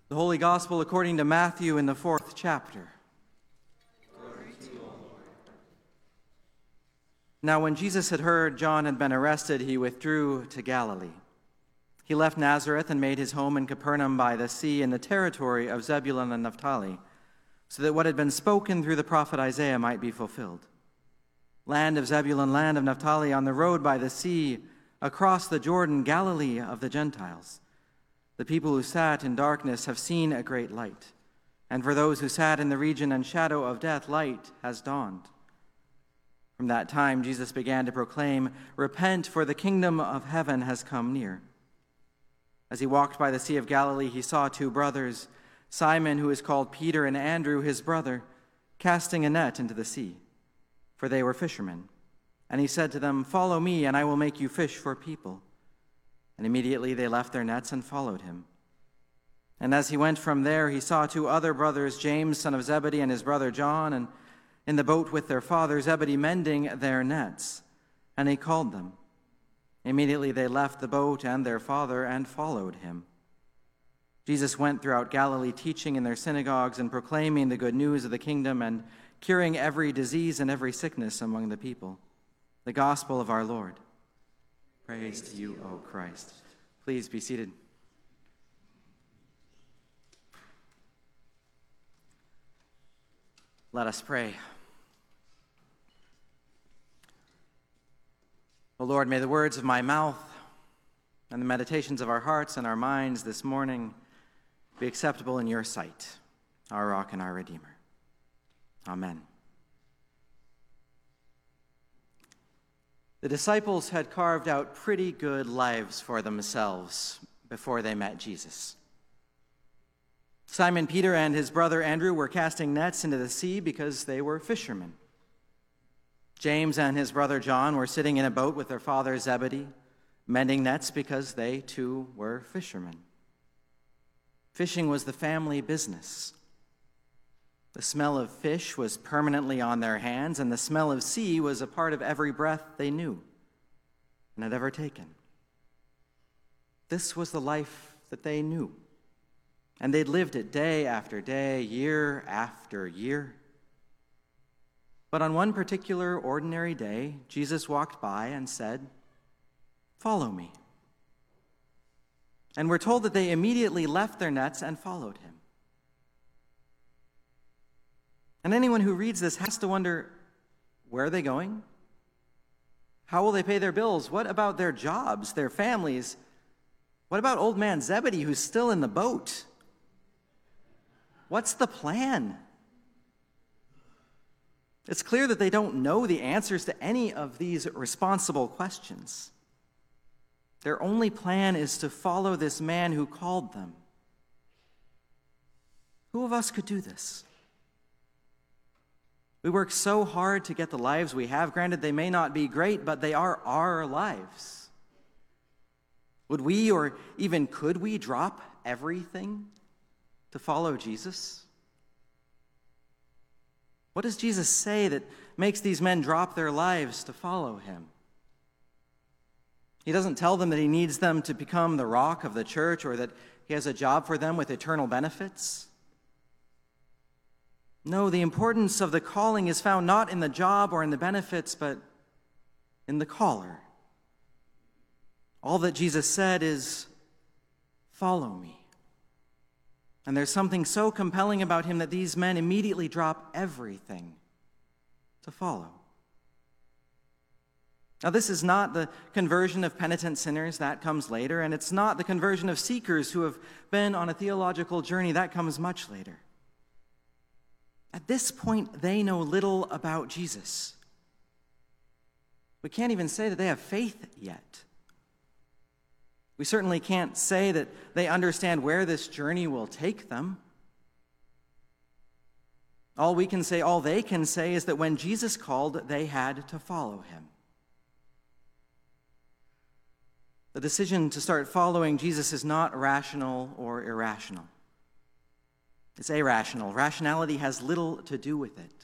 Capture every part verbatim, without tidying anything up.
The Holy Gospel according to Matthew in the fourth chapter. Glory to you, O Lord. Now when Jesus had heard John had been arrested, he withdrew to Galilee. He left Nazareth and made his home in Capernaum by the sea in the territory of Zebulun and Naphtali, so that what had been spoken through the prophet Isaiah might be fulfilled. Land of Zebulun, land of Naphtali, on the road by the sea, across the Jordan, Galilee of the Gentiles. The people who sat in darkness have seen a great light, and for those who sat in the region and shadow of death, light has dawned. From that time, Jesus began to proclaim, "Repent, for the kingdom of heaven has come near." As he walked by the Sea of Galilee, he saw two brothers, Simon, who is called Peter, and Andrew, his brother, casting a net into the sea, for they were fishermen. And he said to them, "Follow me, and I will make you fish for people." And immediately they left their nets and followed him. And as he went from there, he saw two other brothers, James, son of Zebedee, and his brother John, and in the boat with their father Zebedee, mending their nets. And he called them. Immediately they left the boat and their father and followed him. Jesus went throughout Galilee, teaching in their synagogues and proclaiming the good news of the kingdom and curing every disease and every sickness among the people. The gospel of our Lord. Praise to you, O Christ. Please be seated. Let us pray. O Lord, may the words of my mouth and the meditations of our hearts and our minds this morning be acceptable in your sight, our rock and our Redeemer. Amen. The disciples had carved out pretty good lives for themselves before they met Jesus. Simon Peter and his brother Andrew were casting nets into the sea because they were fishermen. James and his brother John were sitting in a boat with their father Zebedee, mending nets because they too were fishermen. Fishing was the family business. The smell of fish was permanently on their hands, and the smell of sea was a part of every breath they knew and had ever taken. This was the life that they knew, and they'd lived it day after day, year after year. But on one particular ordinary day, Jesus walked by and said, "Follow me." And we're told that they immediately left their nets and followed him. And anyone who reads this has to wonder, where are they going? How will they pay their bills? What about their jobs, their families? What about old man Zebedee, who's still in the boat? What's the plan? It's clear that they don't know the answers to any of these responsible questions. Their only plan is to follow this man who called them. Who of us could do this? We work so hard to get the lives we have. Granted, they may not be great, but they are our lives. Would we, or even could we, drop everything to follow Jesus? What does Jesus say that makes these men drop their lives to follow him? He doesn't tell them that he needs them to become the rock of the church or that he has a job for them with eternal benefits. No, the importance of the calling is found not in the job or in the benefits, but in the caller. All that Jesus said is, "Follow me." And there's something so compelling about him that these men immediately drop everything to follow. Now, this is not the conversion of penitent sinners. That comes later. And it's not the conversion of seekers who have been on a theological journey. That comes much later. At this point, they know little about Jesus. We can't even say that they have faith yet. We certainly can't say that they understand where this journey will take them. All we can say, all they can say is that when Jesus called, they had to follow him. The decision to start following Jesus is not rational or irrational. It's irrational. Rationality has little to do with it.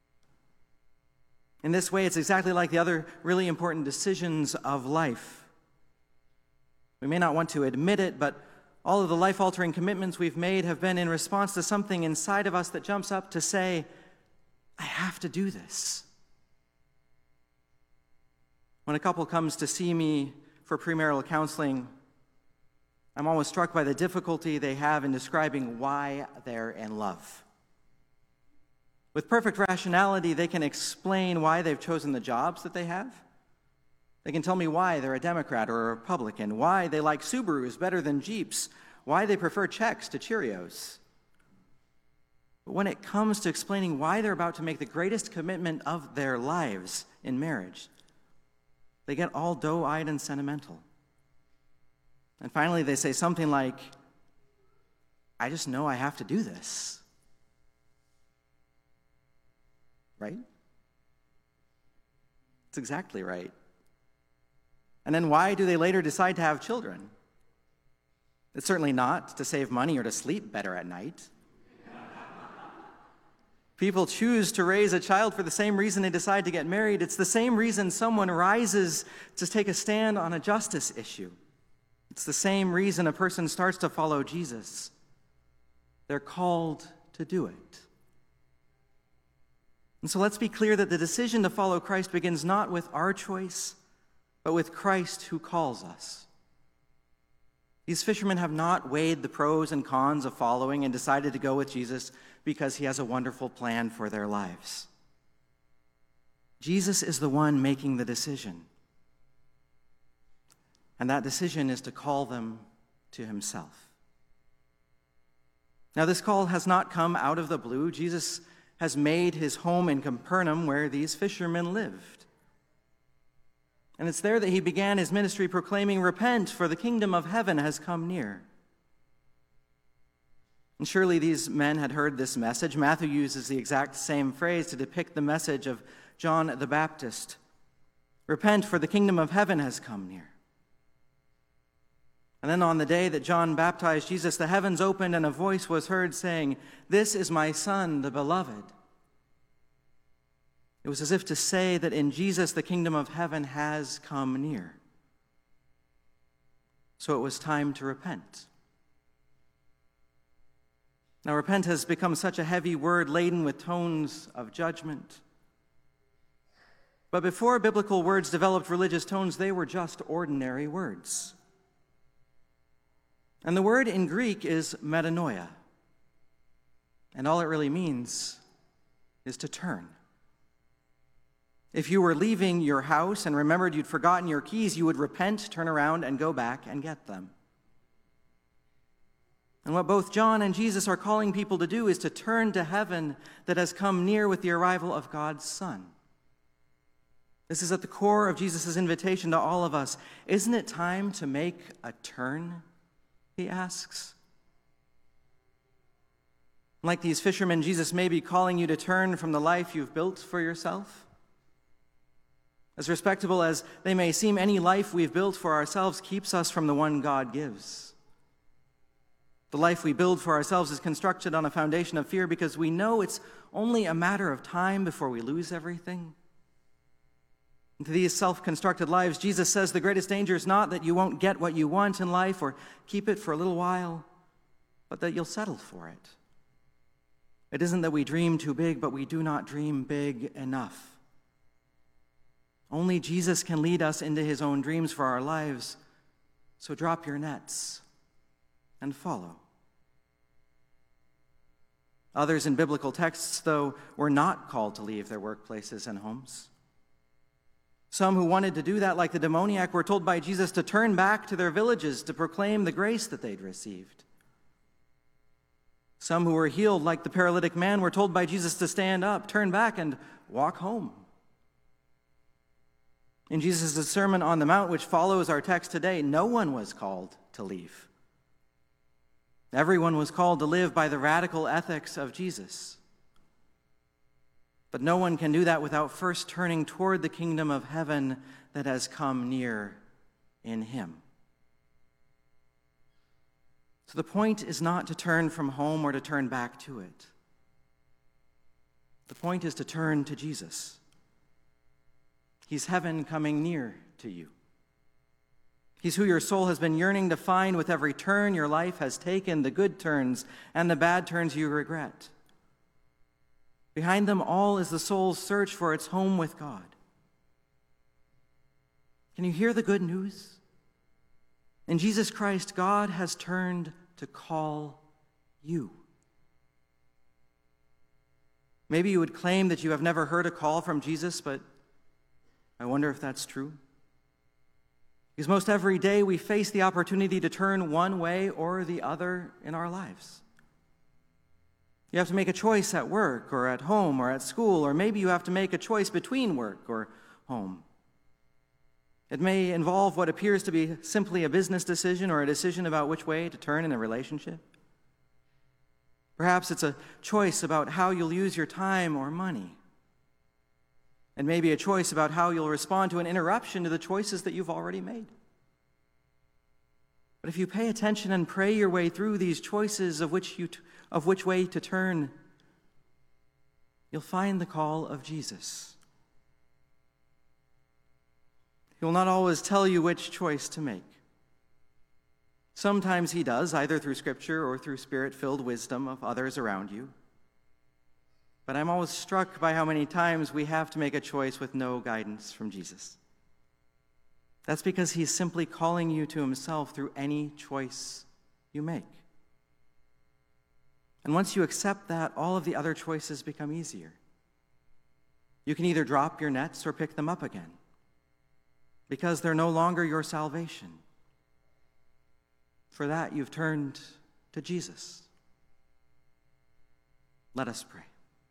In this way, it's exactly like the other really important decisions of life. We may not want to admit it, but All of the life-altering commitments we've made have been in response to something inside of us that jumps up to say, I have to do this. When a couple comes to see me for premarital counseling, I'm always struck by the difficulty they have in describing why they're in love. With perfect rationality, they can explain why they've chosen the jobs that they have. They can tell me why they're a Democrat or a Republican, why they like Subarus better than Jeeps, why they prefer Czechs to Cheerios. But when it comes to explaining why they're about to make the greatest commitment of their lives in marriage, they get all doe-eyed and sentimental. And finally, they say something like, I just know I have to do this. Right? That's exactly right. And then why do they later decide to have children? It's certainly not to save money or to sleep better at night. People choose to raise a child for the same reason they decide to get married. It's the same reason someone rises to take a stand on a justice issue. It's the same reason a person starts to follow Jesus. They're called to do it. And so let's be clear that the decision to follow Christ begins not with our choice, but with Christ who calls us. These fishermen have not weighed the pros and cons of following and decided to go with Jesus because he has a wonderful plan for their lives. Jesus is the one making the decision. And that decision is to call them to himself. Now, this call has not come out of the blue. Jesus has made his home in Capernaum where these fishermen lived. And it's there that he began his ministry proclaiming, "Repent, for the kingdom of heaven has come near." And surely these men had heard this message. Matthew uses the exact same phrase to depict the message of John the Baptist. "Repent, for the kingdom of heaven has come near." And then on the day that John baptized Jesus, the heavens opened and a voice was heard saying, "This is my Son, the beloved." It was as if to say that in Jesus the kingdom of heaven has come near. So it was time to repent. Now, repent has become such a heavy word laden with tones of judgment. But before biblical words developed religious tones, they were just ordinary words. And the word in Greek is metanoia. And all it really means is to turn. If you were leaving your house and remembered you'd forgotten your keys, you would repent, turn around, and go back and get them. And what both John and Jesus are calling people to do is to turn to heaven that has come near with the arrival of God's Son. This is at the core of Jesus' invitation to all of us. Isn't it time to make a turn? He asks. Like these fishermen, Jesus may be calling you to turn from the life you've built for yourself. As respectable as they may seem, any life we've built for ourselves keeps us from the one God gives. The life we build for ourselves is constructed on a foundation of fear because we know it's only a matter of time before we lose everything. And to these self-constructed lives, Jesus says the greatest danger is not that you won't get what you want in life or keep it for a little while, but that you'll settle for it. It isn't that we dream too big, but we do not dream big enough. Only Jesus can lead us into his own dreams for our lives, so drop your nets and follow. Others in biblical texts, though, were not called to leave their workplaces and homes. Some who wanted to do that, like the demoniac, were told by Jesus to turn back to their villages to proclaim the grace that they'd received. Some who were healed, like the paralytic man, were told by Jesus to stand up, turn back, and walk home. In Jesus' Sermon on the Mount, which follows our text today, no one was called to leave. Everyone was called to live by the radical ethics of Jesus. But no one can do that without first turning toward the kingdom of heaven that has come near in him. So the point is not to turn from home or to turn back to it. The point is to turn to Jesus. He's heaven coming near to you. He's who your soul has been yearning to find with every turn your life has taken, the good turns and the bad turns you regret. Behind them all is the soul's search for its home with God. Can you hear the good news? In Jesus Christ, God has turned to call you. Maybe you would claim that you have never heard a call from Jesus, but I wonder if that's true. Because most every day we face the opportunity to turn one way or the other in our lives. You have to make a choice at work or at home or at school, or maybe you have to make a choice between work or home. It may involve what appears to be simply a business decision or a decision about which way to turn in a relationship. Perhaps it's a choice about how you'll use your time or money. And maybe a choice about how you'll respond to an interruption to the choices that you've already made. But if you pay attention and pray your way through these choices of which you t- of which way to turn, you'll find the call of Jesus. He will not always tell you which choice to make. Sometimes he does, either through Scripture or through Spirit-filled wisdom of others around you. But I'm always struck by how many times we have to make a choice with no guidance from Jesus. That's because he's simply calling you to himself through any choice you make. And once you accept that, all of the other choices become easier. You can either drop your nets or pick them up again, because they're no longer your salvation. For that, you've turned to Jesus. Let us pray.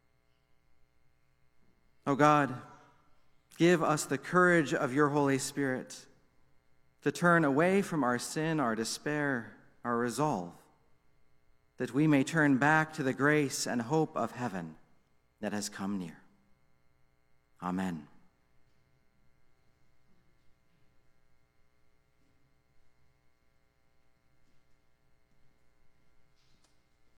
O God, give us the courage of your Holy Spirit to turn away from our sin, our despair, our resolve, that we may turn back to the grace and hope of heaven that has come near. Amen.